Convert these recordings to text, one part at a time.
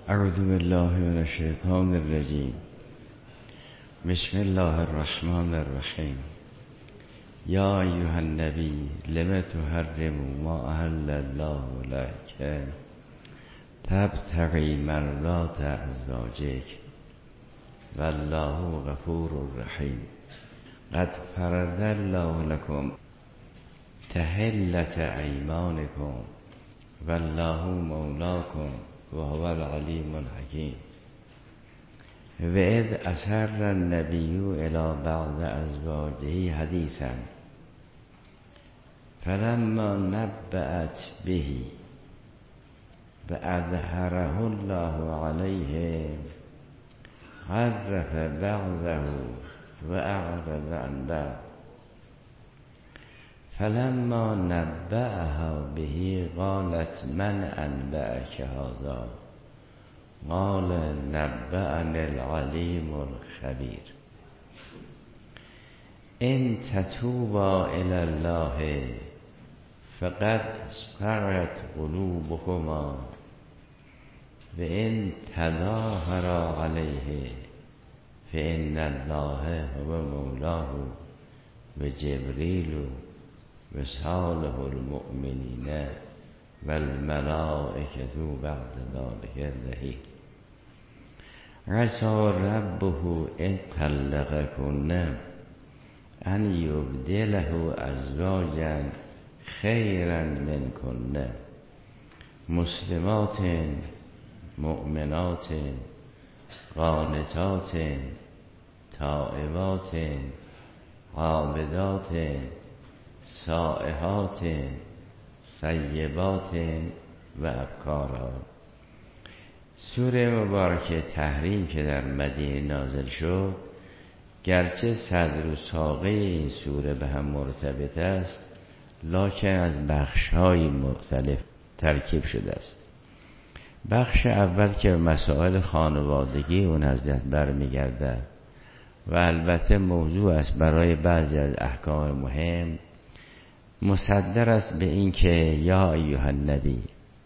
اعوذ بالله من الشیطان الرجیم. بسم الله الرحمن الرحیم. یا ایها النبی لم تحرم ما احل الله لك تبتغی مرضات ازواجک والله غفور رحیم. قد فرض الله لكم تحلة ایمانکم والله مولاکم وهو العلیم الحکیم. و اذ اسر النبی الی بعض ازواجه حدیثا فلما نبأت به و اظهره الله علیه عرف بعضه و اعرض عن بعض فلما نبأها به قالت من انبأک هذا قال نبأنی العلیم الخبیر. ان تتوبا الی الله فقد صغت قلوبكما و ان تظاهرا علیه فان الله هو مولاه و جبریل و صالح المؤمنین و الملائکة بعد ذلك ظهیر. عسى ربه ان طلقكن ان یبدله ازواجا خیرا منکن مسلمات مؤمنات قانتات تائبات عابدات سائحات طیبات و ابکارا. سوره مبارکه تحریم که در مدینه نازل شد، گرچه صدر و ساقه این سوره به هم مرتبط است، لکن از بخش‌های مختلف ترکیب شده است. بخش اول که مسائل خانوادگی اون حضرت برمیگردد و البته موضوع است برای بعضی از احکام مهم، مصدر است به این که یا ایها النبی،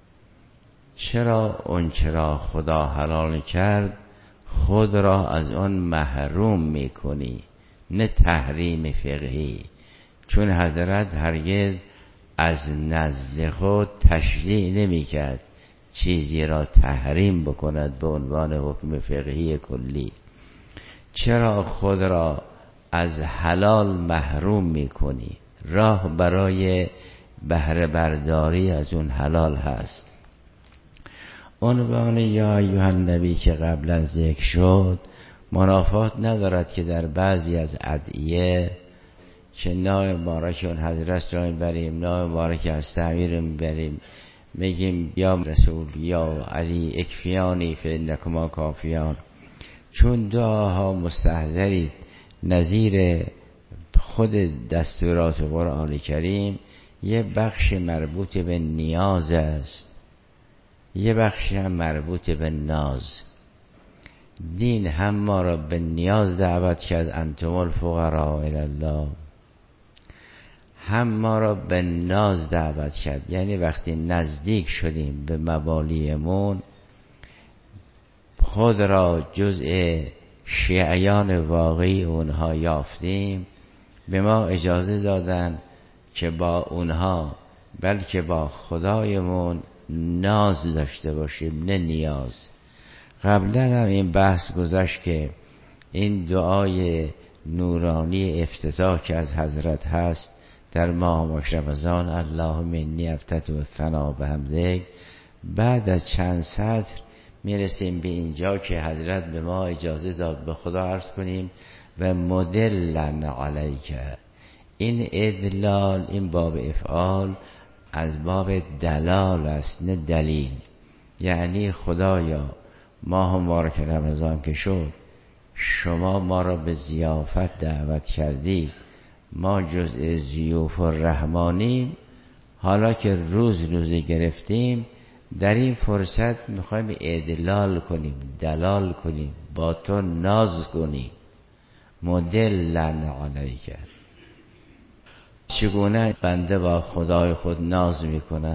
چرا خدا حلال کرد خود را از آن محروم میکنی؟ نه تحریم فقهی، چون حضرت هرگز از نزد خود تشریع نمیکرد چیزی را تحریم بکند به عنوان حکم فقهی کلی. چرا خود را از حلال محروم میکنی؟ راه برای بهره برداری از اون حلال هست. عنوان یا ایها النبی که قبلا ذکر شد منافات ندارد که در بعضی از ادعیه چه نام مبارک اون حضرت را میبریم، نام مبارک از تعمیر میبریم، میگیم یا رسول یا علی اکفیانی فانکما کافیان، چون دعاها مستحضری نظیر خود دستورات قرآن کریم یه بخش مربوط به نیاز است، یه بخش هم مربوط به ناز. دین هم ما را به نیاز دعوت کرد، انتم الفقراء الی الله، هم ما را به ناز دعوت کرد، یعنی وقتی نزدیک شدیم به مبالیمون خود را جزء شیعیان واقعی اونها یافتیم، به ما اجازه دادن که با اونها بلکه با خدایمون ناز داشته باشیم نه نیاز. قبلا هم این بحث گذشت که این دعای نورانی افتتاح که از حضرت هست در ماه مشرف رمضان، اللهم انی افتتح الثنا بحمدک، بعد از چند سطر میرسیم به اینجا که حضرت به ما اجازه داد به خدا عرض کنیم و مدلن علیک. این ادلال، این باب افعال از باب دلال است نه دلیل. یعنی خدایا ماه مبارک رمضان که شد شما ما را به ضیافت دعوت کردید، ما جزء ضیوف الرحمانیم، حالا که روزی گرفتیم در این فرصت میخوایم ادلال کنیم، دلال کنیم، با تو ناز کنیم. مدلن علیک. چگونه بنده با خدای خود ناز میکند؟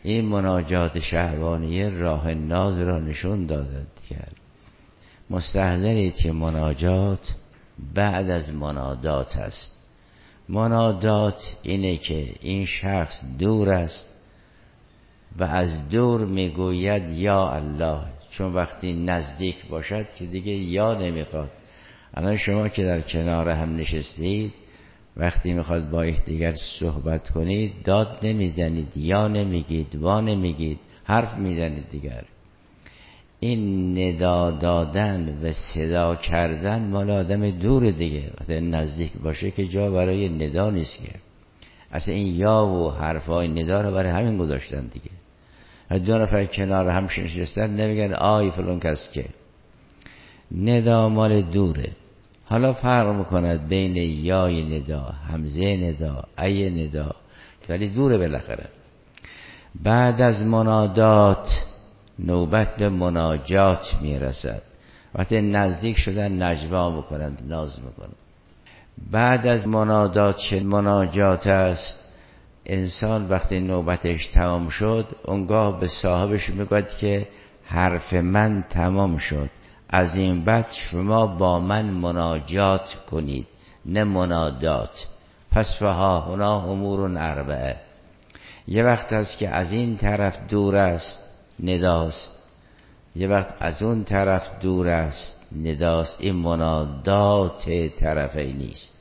این مناجات شهبانیه راه ناز را نشون دادند کرد. مستحضرید که مناجات بعد از منادات است. منادات اینه که این شخص دور است و از دور میگوید یا الله، چون وقتی نزدیک باشد که دیگه یا نمیخواد. الان شما که در کنار هم نشستید وقتی میخواد با یکدیگر صحبت کنید داد نمیزنید، یا نمیگید، وا نمیگید، حرف میزنید دیگر. این ندا دادن و صدا کردن مال آدم دور دیگه. وقتی نزدیک باشه که جا برای ندا نیست که. اصلا این یا و حرفای ندا رو برای همین گذاشتن دیگه. دو نفر کنار هم نشستن نمیگن آی فلان کس، که ندا مال دوره. حالا فرق میکند بین یای ندا، همزه ندا، ای ندا، ولی دوره بالاخره. بعد از منادات نوبت به مناجات میرسد. وقتی نزدیک شدن نجوا میکنند، ناز میکنند. بعد از منادات چه مناجات است؟ انسان وقتی نوبتش تمام شد اونگاه به صاحبش میگوید که حرف من تمام شد، از این بعد شما با من مناجات کنید نه منادات. پس فها هنا امور اربعه. یه وقت هست که از این طرف دور است نداست، یه وقت از اون طرف دور است نداست. این منادات طرفی نیست.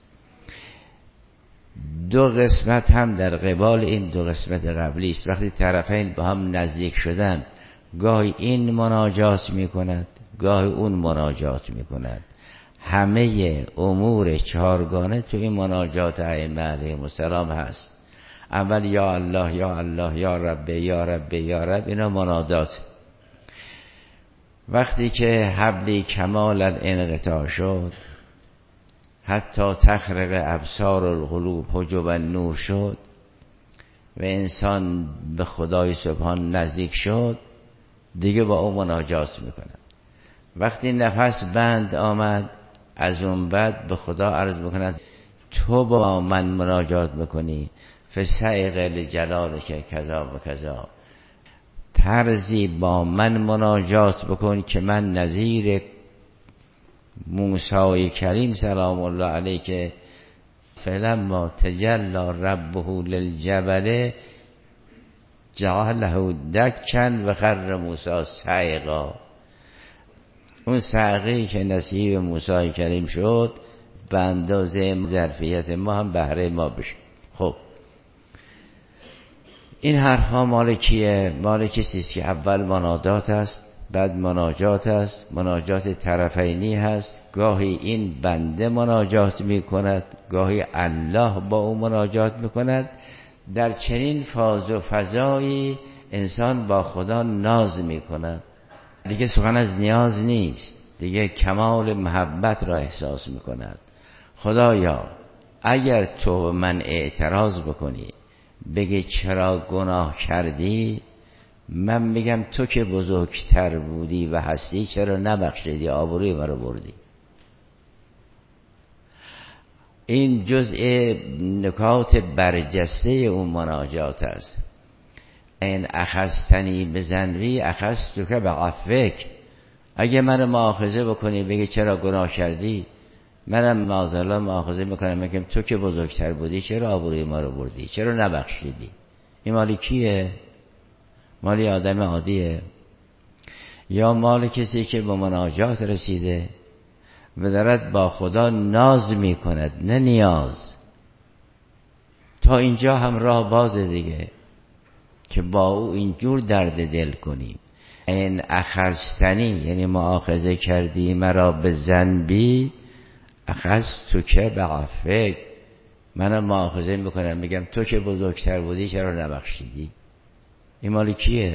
دو قسمت هم در قبال این دو قسمت قبلی است. وقتی طرفین با هم نزدیک شدن گاهی این مناجات میکند گاهی اون مناجات میکند. همه امور چهارگانه تو این مناجات ائمه علیهم السلام هست. اول یا الله یا الله، یا رب یا رب یا رب، اینا منادات. وقتی که حبلی کمال انقطاع شد، حتی تخرق ابصار القلوب حجب النور شد و انسان به خدای سبحان نزدیک شد، دیگه با اون مناجات میکنه. وقتی نفس بند آمد از اون بعد به خدا عرض میکند تو با من مناجات میکنی فسائق لجلاله که کذا و کذا، طرزی با من مناجات بکن که من نظیر موسی کریم سلام الله علیه که فلما تجلی ربه للجبل جعله دکا و خر موسی صعقا. اون صعقه‌ای که نصیب موسی کریم شد به اندازه ظرفیت ما هم بهره ما بشه. خب این حرفا مال کیه؟ مال کسی است که اول منادات است، بعد مناجات است، مناجات طرفینی هست. گاهی این بنده مناجات می کند، گاهی الله با او مناجات می کند. در چنین فاز و فضایی انسان با خدا ناز می کند. دیگه سخن از نیاز نیست، دیگه کمال محبت را احساس می کند. خدایا اگر تو من اعتراض بکنی بگی چرا گناه کردی، من میگم تو که بزرگتر بودی و هستی چرا نبخشیدی، آبروی من رو بردی. این جزء نکات برجسته اون مناجات است. این اخذتنی بذنبی اخذتک بعفوک. اگه من مؤاخذه بکنی بگی چرا گناه کردی، منم معاذالله مؤاخذه میکنم میگم تو که بزرگتر بودی چرا آبروی ما رو بردی، چرا نبخشیدی. این مالی کیه؟ مالی آدم عادیه یا مال کسی که به مناجات رسیده و دارد با خدا ناز میکند نه نیاز؟ تا اینجا هم راه بازه دیگه که با او اینجور درد دل کنیم. این اخذتنی یعنی مؤاخذه کردی مرا به ذنبی اخذتک بعفوک، منم مؤاخذه میکنم میگم تو که بزرگتر بودی چرا نبخشیدی. این مال کیه؟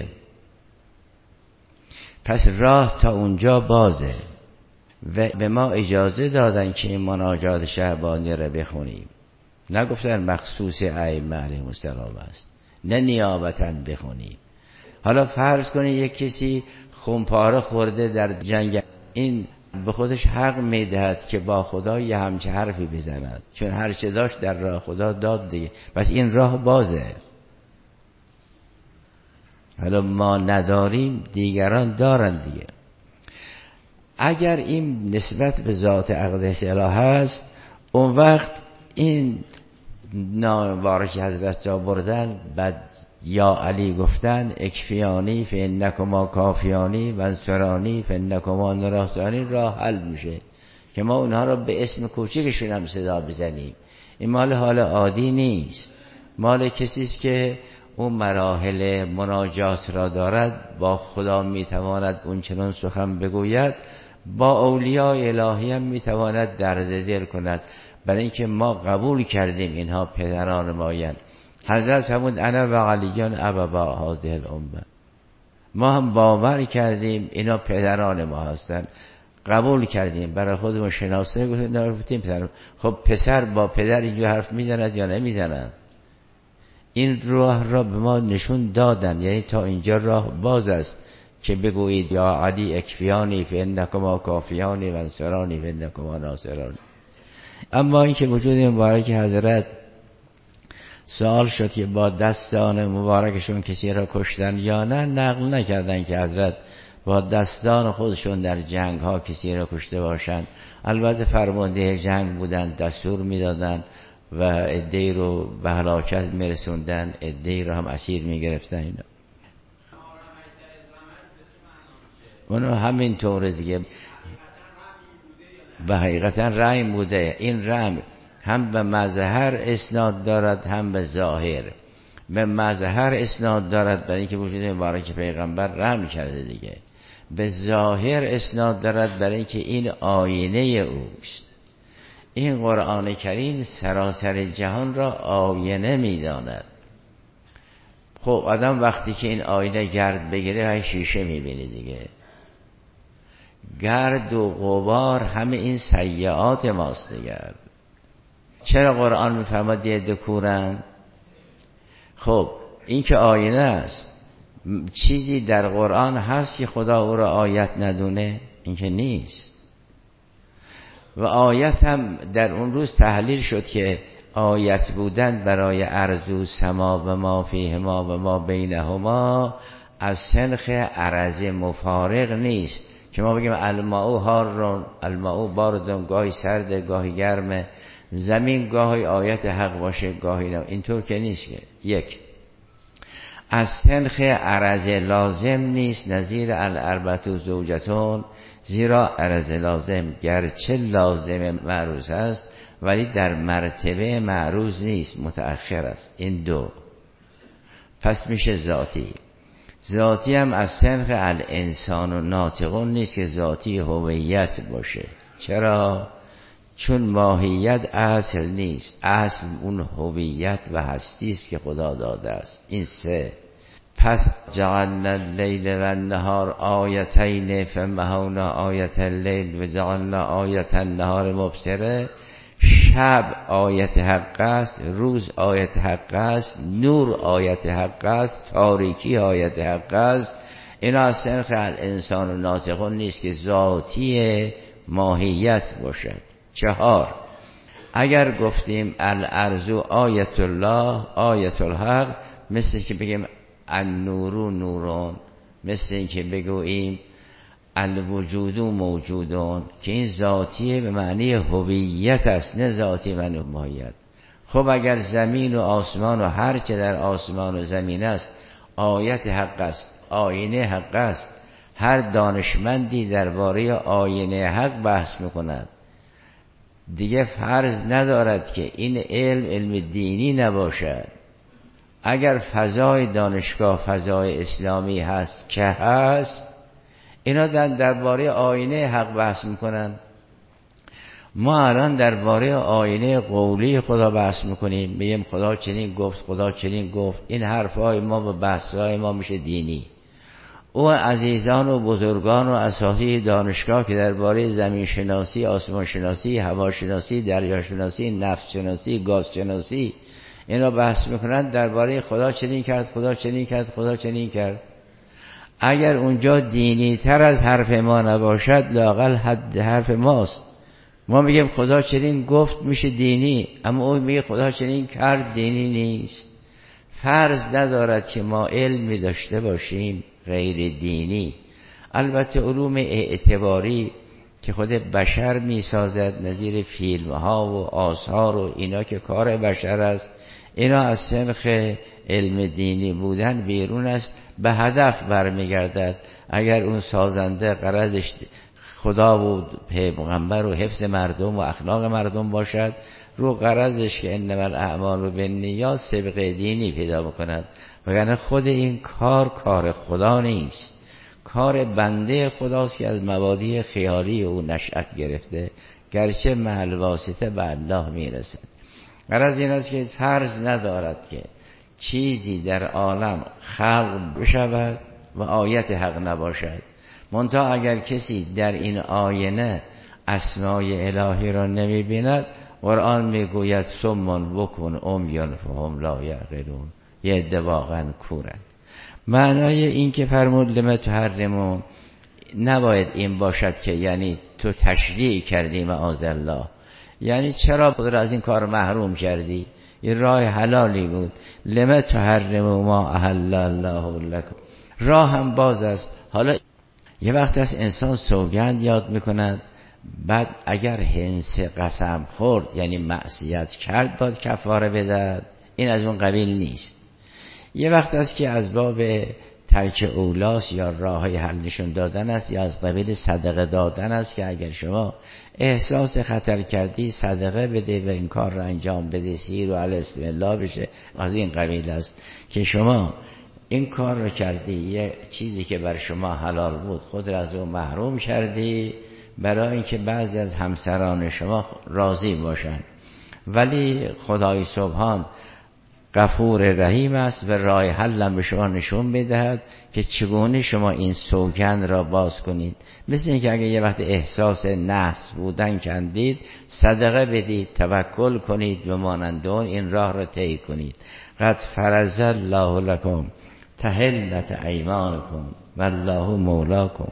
پس راه تا اونجا بازه و به ما اجازه دادن که این مناجات شهبانی رو بخونیم. نگفتن مخصوص ائمه علیهم السلام است، نه نیابتاً بخونیم. حالا فرض کنید یک کسی خونپاره خورده در جنگ، این به خودش حق میدهد که با خدا یه همچه حرفی بزند، چون هر چه داشت در راه خدا داد دیگه. پس این راه بازه. حالا ما نداریم دیگران دارن دیگه. اگر این نسبت به ذات اقدس الهی هست، اون وقت این نامبارک حضرت جا بردن بعد یا علی گفتن اکفیانی فانکما کافیانی و انصرانی فانکما نراستانی راه حل میشه که ما اونها را به اسم کوچکشون هم صدا بزنیم. این مال حال عادی نیست، مال کسی است که اون مراحل مناجات را دارد، با خدا میتواند اون چنان سخن بگوید، با اولیاء الهی هم میتواند درد دل کند، برای اینکه ما قبول کردیم اینها پدران مایند. حضرت فرمود انا و علیان ابوا هذه الامه، ما هم باور کردیم اینا پدران ما هستند، قبول کردیم، برای خودمون شناسه گفتیم پدر. خب پسر با پدر اینجا حرف میزند یا نمیزند؟ این راه را به ما نشون دادن، یعنی تا اینجا راه باز است که بگویید یا علی اکفیانی فانکما کافیانی و انصرانی فانکما ناصرانی. اما این که وجود مبارک حضرت سوال شد که با دستان مبارکشون کسی را کشتن یا نه، نقل نکردن که حضرت با دستان خودشون در جنگ ها کسی را کشته باشند. البته فرمانده جنگ بودن، دستور میدادن و عده‌ای رو به هلاکت میرسوندن، عده‌ای رو هم اسیر میگرفتن. اینا اونو همین طور دیگه به حقیقتا رحم بوده. این رحم هم به مظهر اسناد دارد هم به ظاهر. به مظهر اسناد دارد برای اینکه وجود مبارک پیغمبر رحم کرده دیگه. به ظاهر اسناد دارد برای اینکه این آینه اوست. این قرآن کریم سراسر جهان را آینه میداند. خب آدم وقتی که این آینه گرد بگیره های شیشه میبینه دیگه. گرد و غبار همه این سیئات ماست دیگه. چرا قرآن میفرماد یه کورن؟ خب این که آینه است، چیزی در قرآن هست که خدا او را آیت ندونه؟ این که نیست. و آیت هم در اون روز تحلیل شد که آیت بودن برای ارض و سما و ما فیهما و ما بینهما از سنخ عرض مفارق نیست که ما بگیم الماء حارون الماء باردون، گاهی سرده گاهی گرمه، زمین گاهی آیت حق باشه گاهی نه. اینطور که نیست که یک از سنخ عرض لازم نیست نظیر الاربعة زوجتون، زیرا عرض لازم گرچه لازم معروض است ولی در مرتبه معروض نیست، متأخر است. این دو پس میشه ذاتی. ذاتی هم از سنخ الانسان و ناطقون نیست که ذاتی هویت باشه. چرا؟ چون ماهیت اصل نیست، اصل اون هویت و هستی است که خدا داده است. این سه. پس جعلنا اللیل و النهار آیتین فمحونا آیت اللیل و جعلنا آیت النهار مبصره. شب آیت حق است، روز آیت حق است، نور آیت حق است، تاریکی آیت حق است. اینا از سنخ الانسان و ناطقون نیست که ذاتی ماهیت باشد. چهار، اگر گفتیم الارض آیت الله آیت الحق، مثل که بگیم النور نورون، مثل این که بگوییم الوجود موجودون، که این ذاتیه به معنی هویت است، نه ذاتی و ماهیت. خب اگر زمین و آسمان و هر چه در آسمان و زمین است آیت حق است، آینه حق است، هر دانشمندی درباره آینه حق بحث میکند، دیگه فرض ندارد که این علم دینی نباشد. اگر فضای دانشگاه فضای اسلامی هست که هست، اینا درباره آینه حق بحث میکنن. ما الان درباره آینه قولی خدا بحث میکنیم، میگیم خدا چنین گفت، خدا چنین گفت. این حرفای ما و بحثای ما میشه دینی. او عزیزان و بزرگان و اساتید دانشگاه که درباره زمین شناسی، آسمان شناسی، هوا شناسی، دریا شناسی، نفت شناسی، گاز شناسی، اینا بحث میکنن درباره خدا چنین کرد، خدا چنین کرد، خدا چنین کرد. اگر اونجا دینی تر از حرف ما نباشد، لااقل حد حرف ماست. ما میگیم خدا چنین گفت میشه دینی، اما او میگه خدا چنین کرد دینی نیست. فرض ندارد که ما علمی داشته باشیم غیر دینی. البته علوم اعتباری که خود بشر میسازد، نظیر فیلم ها و آثار و اینا که کار بشر است، اینا از سنخ علم دینی بودن بیرون است، به هدف برمیگردد. اگر اون سازنده غرضش خدا و پیغمبر و حفظ مردم و اخلاق مردم باشد، رو غرضش که انما الاعمال بالنیات سبق دینی پیدا بکند، وگرنه خود این کار خدا نیست، کار بنده خداست که از مبادی خیالی او نشأت گرفته، گرچه محل واسطه به الله میرسد. غرض این است که فرض ندارد که چیزی در عالم خلق بشود و آیت حق نباشد. منتها اگر کسی در این آینه اسمای الهی را نمی بیند، قرآن میگوید صم بکم عمی فهم لا یعقلون، یه عده واقعا کورن. معنای این که فرمود لم تحرمون نباید این باشد که یعنی تو تشریع کردی معاذالله، یعنی چرا خود را از این کار محروم کردی؟ این راه حلالی بود. لم تحرموا ما احل الله لكم، راه هم باز است. حالا یه وقت از انسان سوگند یاد میکند، بعد اگر هنس قسم خورد یعنی معصیت کرد باید کفاره بدهد، این از اون قبیل نیست. یه وقت است که از باب ترک اولاس یا راه های حل نشون دادن است، یا از قبیل صدقه دادن است که اگر شما احساس خطر کردی صدقه بده و این کار را انجام بده، سیر و الاسم الله بشه. از این قبیل است که شما این کار رو کردی، یه چیزی که بر شما حلال بود خود را از اون محروم کردی برای اینکه بعضی از همسران شما راضی باشن. ولی خدای سبحان غفور رحیم است و راه حل به شما نشون میدهد که چگونه شما این سوگند را باز کنید. مثل اینکه اگه یه وقت احساس نحس بودن کندید، صدقه بدید، توکل کنید و مانندون این راه را طی کنید. قد فرض الله لكم تحلت ایمانکم والله مولاکم.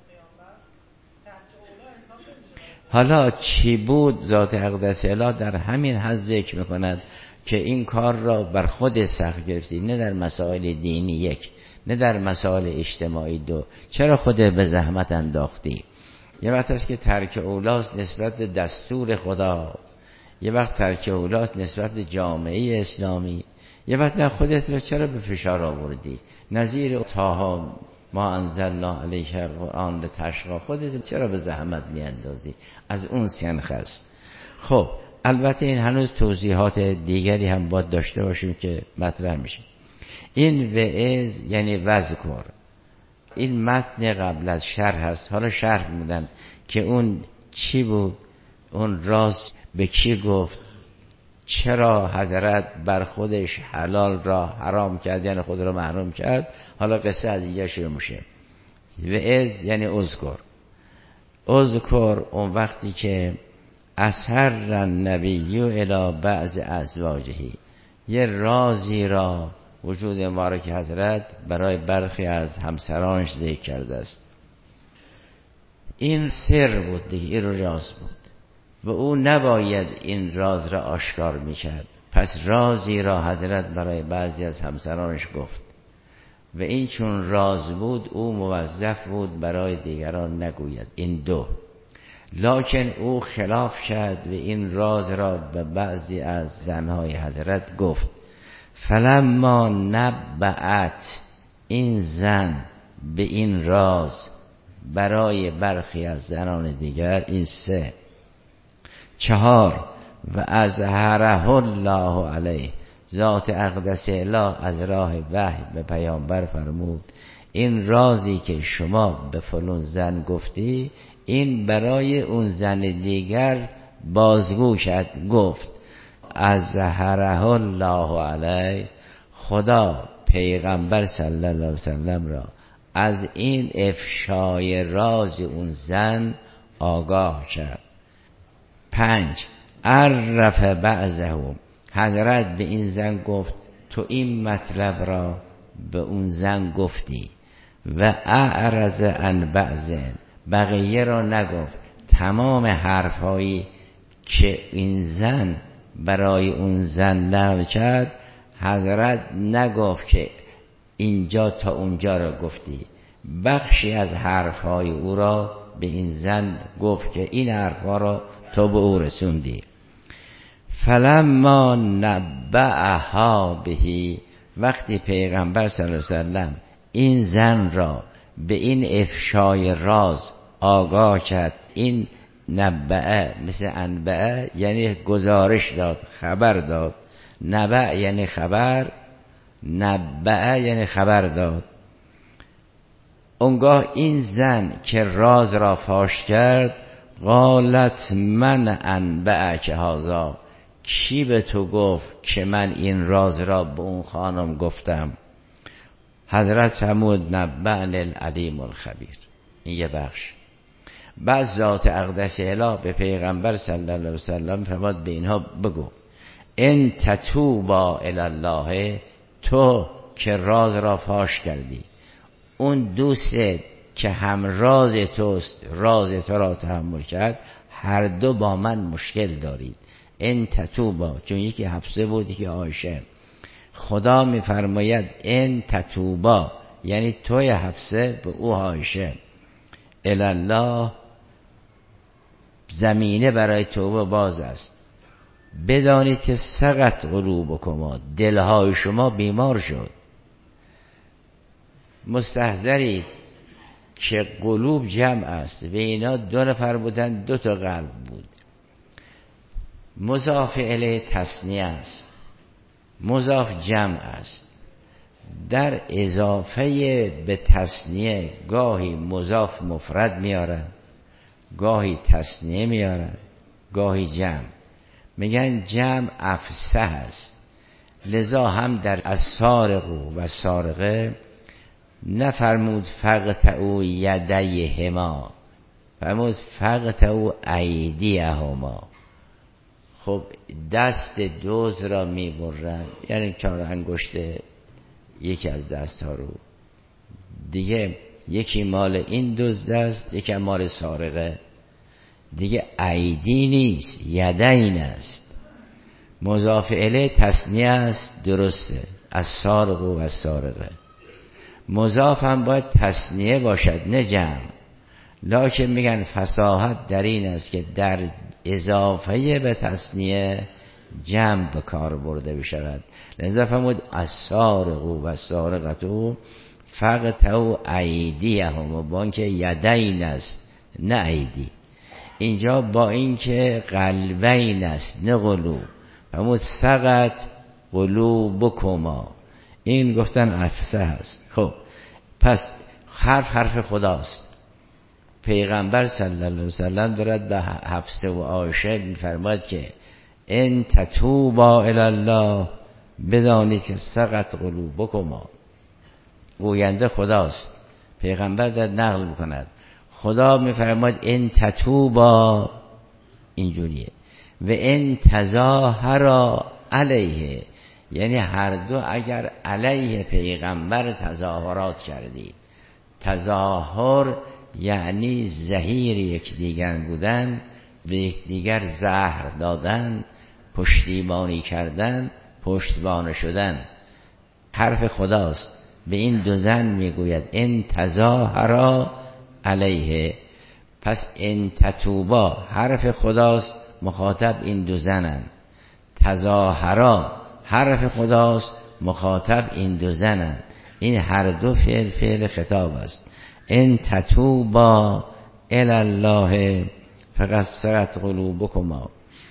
حالا چی بود ذات اقدس اله در همین حد ذکر میکند که این کار را بر خود سخت گرفتی، نه در مسائل دینی یک، نه در مسائل اجتماعی دو. چرا خود به زحمت انداختی؟ یه وقت است که ترک اولاست نسبت به دستور خدا، یه وقت ترک اولاست نسبت به جامعه اسلامی، یه وقت نه خودت رو چرا به فشار آوردی؟ نظیر طه ما انزلنا علیک القرآن لتشقی، خودت چرا به زحمت میاندازی؟ از اون سنخ است. خب البته این هنوز توضیحات دیگری هم باید داشته باشیم که مطرح میشه. این وعظ یعنی وذکر، این متن قبل از شرح هست. حالا شرح میدن که اون چی بود، اون راز به کی گفت، چرا حضرت بر خودش حلال را حرام کرد یعنی خود را محروم کرد. حالا قصه از اینجا شروع میشه. وعظ یعنی اذکر اون وقتی که اسر النبی الی بعض ازواجه، یه رازی را وجود مبارک حضرت برای برخی از همسرانش ذکر کرده است. این سر بود دیگه، این راز بود و او نباید این راز را آشکار میکرد. پس رازی را حضرت برای بعضی از همسرانش گفت و این چون راز بود او موظف بود برای دیگران نگوید. این دو. لکن او خلاف کرد و این راز را به بعضی از زنهای حضرت گفت. فلما نبعت، این زن به این راز برای برخی از زنان دیگر. این سه. 4 و اظهره الله علیه، ذات اقدس اله از راه وحی به پیامبر فرمود این رازی که شما به فلان زن گفتی این برای اون زن دیگر بازگو کرد. گفت اظهره الله علیه، خدا پیغمبر صلی الله علیه وسلم را از این افشای راز اون زن آگاه کرد. 5 عرف بعضه، حضرت به این زن گفت تو این مطلب را به اون زن گفتی و اعرض عن بعض، بقیه را نگفت. تمام حرفهایی که این زن برای اون زن نقل کرد حضرت نگفت که اینجا تا اونجا را گفتی، بخشی از حرفهای او را به این زن گفت که این حرفها را تو به او رسوندی. فلما نبأها بهی، وقتی پیغمبر صلی الله علیه وسلم این زن را به این افشای راز آگاه کرد، این نبأ مثل انبأ یعنی گزارش داد، خبر داد، نبأ یعنی خبر، نبأ یعنی خبر داد. اونگاه این زن که راز را فاش کرد، قالت من انبأک هذا، کی به تو گفت که من این راز را به اون خانم گفتم؟ حضرت فرمود نبأنی العلیم الخبیر. این یه بخش. بعد ذات اقدس اله به پیغمبر صلی الله علیه وسلم فرمود به اینها بگو ان تتوبا الی الله، تو که راز را فاش کردی، اون دوست که هم راز توست راز تو را تحمل کرد، هر دو با من مشکل دارید. ان تتوبا، چون یکی حفصه بود یکی عایشه، خدا میفرماید ان تتوبا یعنی توی حفصه به او عایشه، الی الله، زمینه برای توبه باز است. بدانید که سقط قلوبکما، دلهای شما بیمار شد. مستحضرید که قلوب جمع است و اینا 2 نفر بودن، 2 تا قلب بود. مضاف الیه تثنیه است، مضاف جمع است. در اضافه به تثنیه گاهی مضاف مفرد میارن، گاهی تثنیه میارن، گاهی جمع. میگن جمع افسح است. لذا هم در السارق و سارقه نفرمود فقطعوا یدیهما، فرمود فقطعوا ایدیهما. خب دست دزد را میبرن، یعنی 4 انگشت یکی از دست ها رو دیگه، یکی مال این دزد است یکی مال سارقه دیگه. ایدی نیست، یدین است. مضاف الیه تثنیه است، درسته، از سارق و از سارقه. مضاف هم باید تثنیه باشد نه جمع، لکن میگن فصاحت در این است که در اضافه به تثنیه جمع به کار برده بشود. لذا فرمود السارق و السارقة فقطعوا ایدیهم، با اینکه یدین است نه ایدی. اینجا با اینکه قلبین است نه قلوب، فرمود سقط قلوبکما. این گفتن افسح است. خب پس حرف خداست. پیغمبر صلی الله علیه وسلم دارد به حفصه و عایشه میفرماید که ان تتوبا الی الله، بدانید که سقط قلوبکما. گوینده خداست، پیغمبر دارد نقل میکند. خدا میفرماید ان تتوبا، اینجوریه. و ان تظاهرا علیه، یعنی هر دو اگر علیه پیغمبر تظاهرات کردید. تظاهر یعنی زهیر یکدیگر بودن، به یکدیگر زهر دادن، پشتیبانی کردن، پشتبانه شدن. حرف خداست. به این 2 زن میگوید ان تظاهرا علیه. پس ان تتوبا حرف خداست، مخاطب این 2 زنن. تظاهرا حرف خداست، مخاطب این 2 زنن. این هر دو فعل خطاب است. ان تتوبا الی الله فقد سقط قلوبکما.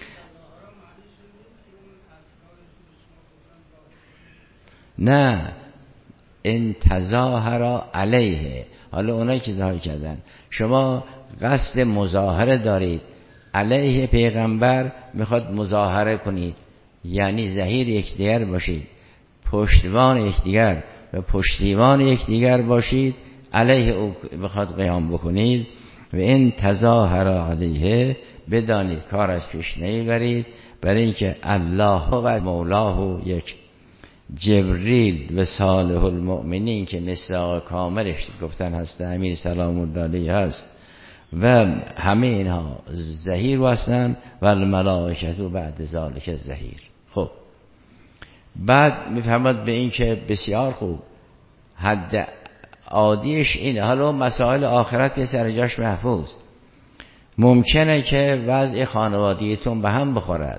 نه، ان تظاهرا علیه. حالا اونایی که ظاهر کردن، شما قصد مظاهره دارید علیه پیغمبر، میخواد مظاهره کنید، یعنی ظهیر یکدیگر باشید، پشتیبان یکدیگر و پشتیبان یکدیگر باشید، علیه او بخواد قیام بکنید. و این تظاهر علیه، بدانید کار از پیش نمیبرید، برای اینکه الله و مولاه یک، جبریل و صالح المؤمنین که مصداق کاملش گفتن هست امیر سلام الله علیه هست و همه اینها ظهیر هستند و الملائکه بعد ذالک ظهیر. خب بعد میفهمد به این که بسیار خوب، حد عادیش اینه. حالا مسائل آخرت یه سر جاش محفوظ. ممکنه که وضع خانوادگیتون به هم بخورد،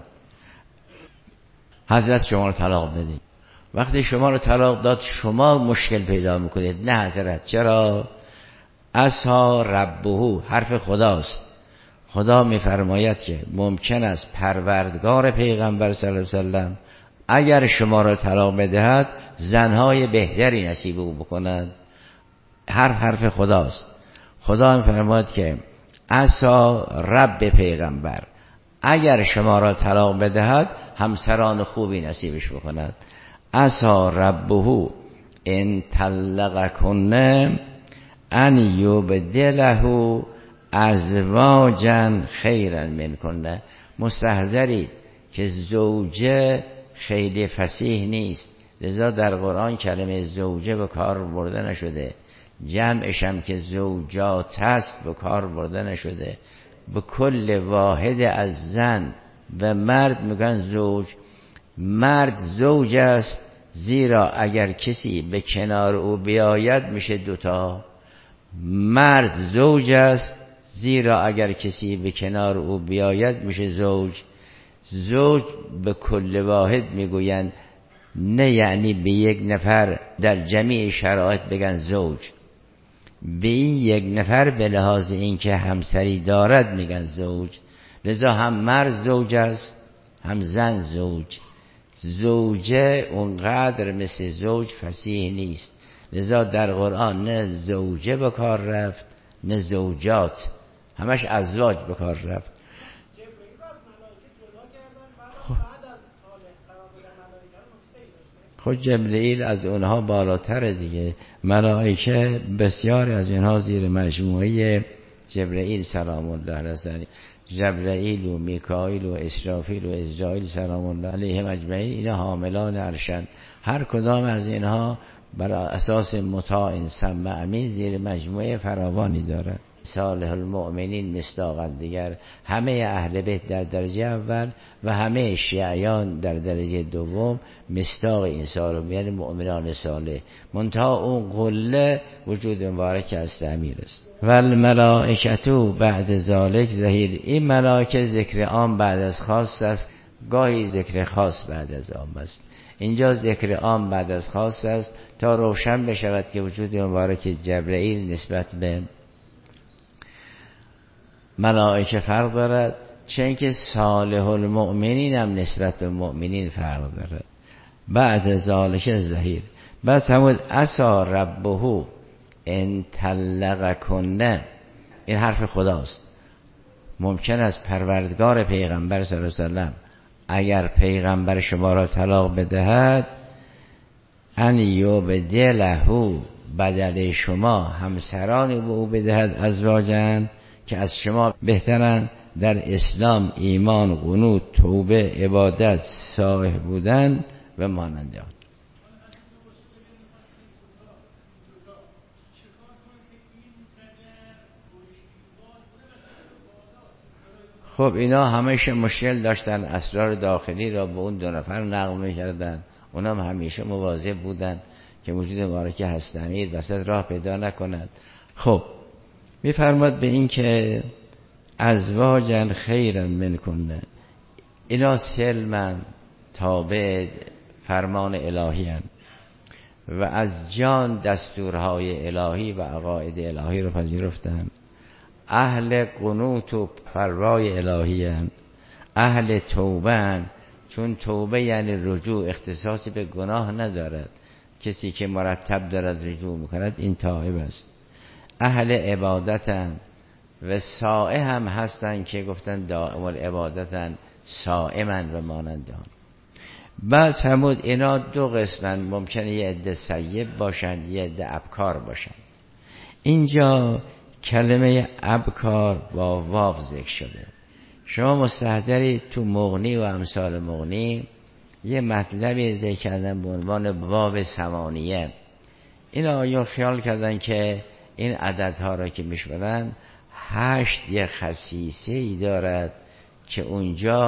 حضرت شما رو طلاق بده. وقتی شما رو طلاق داد شما مشکل پیدا میکنید. نه حضرت، چرا؟ اسها ربهو، حرف خداست. خدا میفرماید که ممکن است پروردگار پیغمبر صلی الله علیه وسلم اگر شما را طلاق بدهد زنهای بهتری نصیب او بکند. حرف خداست. خدا میفرماید که عسا رب پیغمبر اگر شما را طلاق بدهد همسران خوبی نصیبش بکند. عسا ربه ان طلقکن ان یبدله ازواجا خیرا منکن. مستحضری که زوجه خیلی فصیح نیست، لذا در قرآن کلمه زوجه به کار برده نشده، جمعش هم که زوجات هست به کار برده نشده. به کل واحد از زن و مرد میگن زوج. مرد زوج است زیرا اگر کسی به کنار او بیاید میشه دوتا. مرد زوج است زیرا اگر کسی به کنار او بیاید میشه زوج. زوج به کل واحد میگویند، نه یعنی به یک نفر در جمیع شرایط بگن زوج. به این یک نفر به لحاظ اینکه همسری دارد میگن زوج. لذا هم مرد زوج است هم زن زوج. زوجه اونقدر مثل زوج فصیح نیست، لذا در قرآن نه زوجه به کار رفت نه زوجات، همش ازواج به کار رفت. خود جبرئیل از اونها بالاتره دیگه. ملائکه بسیار از اینها زیر مجموعه جبرئیل سلام الله علیه، جبرئیل و میکائیل و اسرافیل و اسرائیل سلام الله علیهم اجمعین، اینا حاملان عرشن. هر کدام از اینها بر اساس مطاع سمع امین زیر مجموعه فراوانی دارد. صالح المؤمنین مصداقاً دیگر، همه اهل بیت در درجه اول و همه شیعیان در درجه دوم مصداق این سال، یعنی مؤمنان صالح. منتها اون قله وجود مبارک از امیر است. و الملائکتو بعد ذالک ظهیر. این ملائکه ذکر عام بعد از خاص است، گاهی ذکر خاص بعد از عام است. اینجا ذکر عام بعد از خاص است تا روشن بشود که وجود مبارک جبرئیل نسبت به ملائکه فرق دارد، چه اینکه صالح المؤمنین هم نسبت به مؤمنین فرق دارد. بعد ذالک ظهیر. بعد فرمود عسا ربه ان طلقکن. این حرف خداست. ممکن است پروردگار پیغمبر صلی الله علیه وسلم اگر پیغمبر شما را طلاق بدهد ان یبدله بدل شما همسرانی به او بدهد ازواجن که از شما بهترن در اسلام، ایمان، قنوت، توبه، عبادت، صالح بودن و مانند آن. خب اینا همیشه مشکل داشتن، اسرار داخلی را به اون دو نفر نقل می‌کردن. اونا هم همیشه مواظب بودن که وجود مبارک هست امیر وسط راه پیدا نکند. خب میفرماد به این که ازواجن خیرا منکن. اینا سلمن تابع فرمان الهی هن و از جان دستورهای الهی و عقاید الهی رو پذیرفتن. اهل قنوت و پروای الهی هن. اهل توبه هن، چون توبه یعنی رجوع، اختصاصی به گناه ندارد. کسی که مرتب دارد رجوع میکند این تائب است. اهل عبادتن و سائه هم هستن که گفتن دائم العبادتن سائمن و مانند آن. بعد فرمود اینا دو قسمن، ممکنه یه عده سیب باشن یه عده ابکار باشن. اینجا کلمه ابکار با واو ذکر شده. شما مستحضری تو مغنی و امثال مغنی یه مطلبی ذکر کردن به عنوان واو ثمانیه. این آیا خیال کردن که این عددها را که میشمارن 8 یه خصیصه ای دارد که اونجا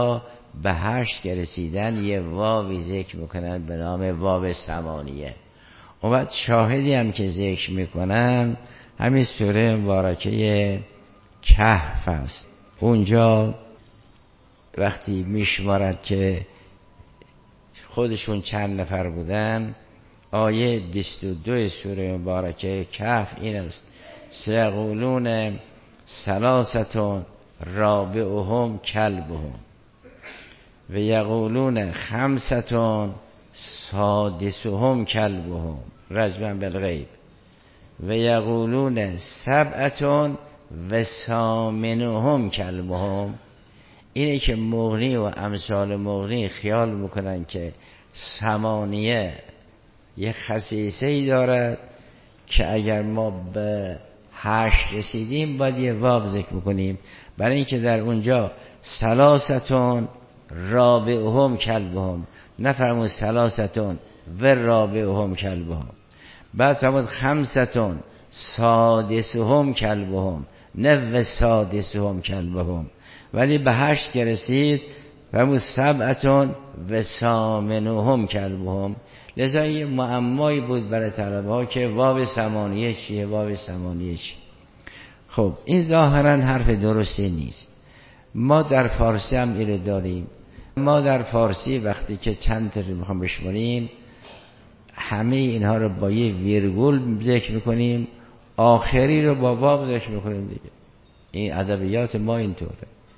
به 8 که رسیدن یه واوی ذکر میکنن به نام واو ثمانیه. اون وقت شاهدی هم که ذکر میکنن همین سوره مبارکه کهف است. اونجا وقتی میشمارد که خودشون چند نفر بودن، آیه 22 سوره مبارکه کهف این است: سیقولون ثلاثه رابعهم کلبهم و یقولون خمسه سادسهم کلبهم رجما بالغیب و یقولون سبعه و ثامنهم کلبهم. اینه که مغنی و امثال مغنی خیال میکنن که ثمانیه یه خصیصه‌ای دارد که اگر ما به 8 رسیدیم باید یه واو ذکر بکنیم، برای اینکه در اونجا ثلاثه رابعهم کلبهم نفرمود ثلاثه و رابعهم کلبهم، بعد فرمود خمسه سادسهم کلبهم نه و سادسهم کلبهم، ولی به 8 که رسید فرمود سبعه و ثامنهم کلبهم. لذا یه معمایی بود برای طلبه ها که واو ثمانیه چیه، واو ثمانیه چیه. خب این ظاهرا حرف درستی نیست. ما در فارسی هم اینو داریم. ما در فارسی وقتی که چند تا میخوام بشماریم همه اینها رو با یه ویرگول ذکر میکنیم، آخری رو با واو ذکر میکنیم دیگه. این ادبیات ما اینطوره.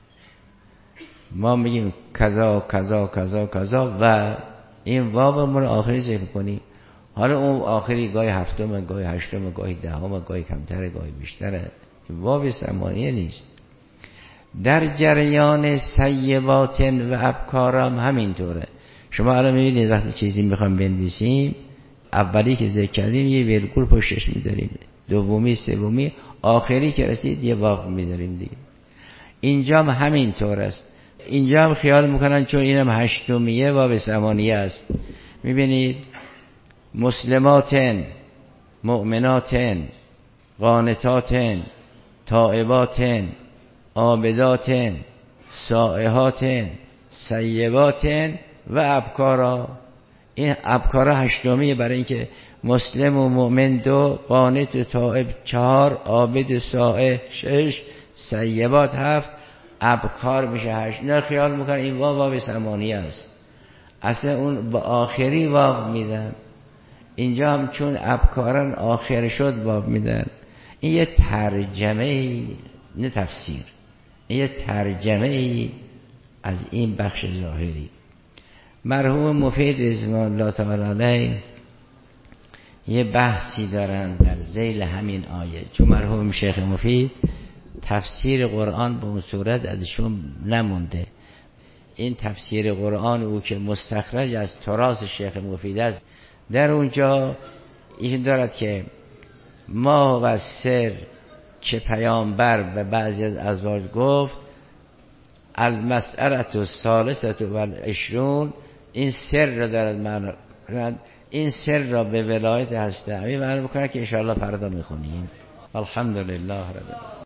ما میگیم کذا کذا کذا کذا و این واو ما رو آخری ذکر کنیم. حالا اون آخری گاهی هفتم، گاهی هشتم، گاهی دهم، گاهی کمتره، گاهی بیشتره. واو ثمانیه نیست. در جریان سیبات و ابکارم همینطوره. شما الان میبینید وقتی چیزی میخوام بنویسیم اولی که ذکر کردیم یه ویرگول پشتش میذاریم، دومی، سومی، آخری که رسید یه واو میذاریم دیگه. اینجا هم همینطور است. اینجا هم خیال میکنن چون اینم هشتمیه واو ثمانیه است. میبینید مسلماتن، مؤمناتن، قانتاتن، تائباتن، عابداتن، سائحاتن، سیباتن و ابکارا. این ابکارا هشتمیه برای اینکه مسلم و مؤمن 2، قانت و تائب 4، عابد و سائح 6، سیبات 7، ابکار میشه 8. نه خیال میکنن این واو ثمانیه است، اصلا اون با آخری واو میدن. اینجا هم چون ابکارن آخر شد واو میدن. این یه ترجمه ای نه تفسیر، این یه ترجمه ای از این بخش ظاهری. مرحوم مفید رضوان الله تعالی علیه یه بحثی دارن در ذیل همین آیه، چون مرحوم شیخ مفید تفسیر قرآن به اون صورت ازشون نمونده. این تفسیر قرآن او که مستخرج از تراث شیخ مفید است، در اونجا این دارد که ما و سر که پیامبر به بعضی از ازواج گفت المسئله الثالثه و العشرون، این سر را دارد معنی، این سر را به ولایت هسته همین معنی بکنه که انشاءالله فردا میخونیم. الحمدلله رب العالمین.